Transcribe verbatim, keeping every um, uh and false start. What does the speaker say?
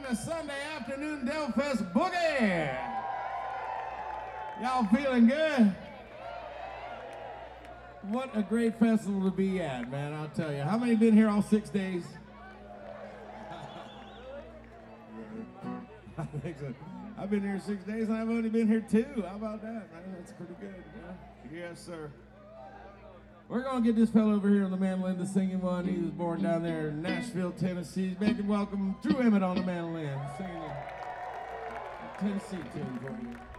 the Sunday afternoon Del Fest Boogie. Y'all feeling good? What a great festival to be at, man, I'll tell you. How many been here all six days? I think so. I've been here six days and I've only been here two. How about that, man? That's pretty good. Yeah? Yes, sir. We're going to get this fellow over here on the mandolin, the singing one. He was born down there in Nashville, Tennessee. Make him welcome Drew Emmett on the mandolin, singing a Tennessee tune for you.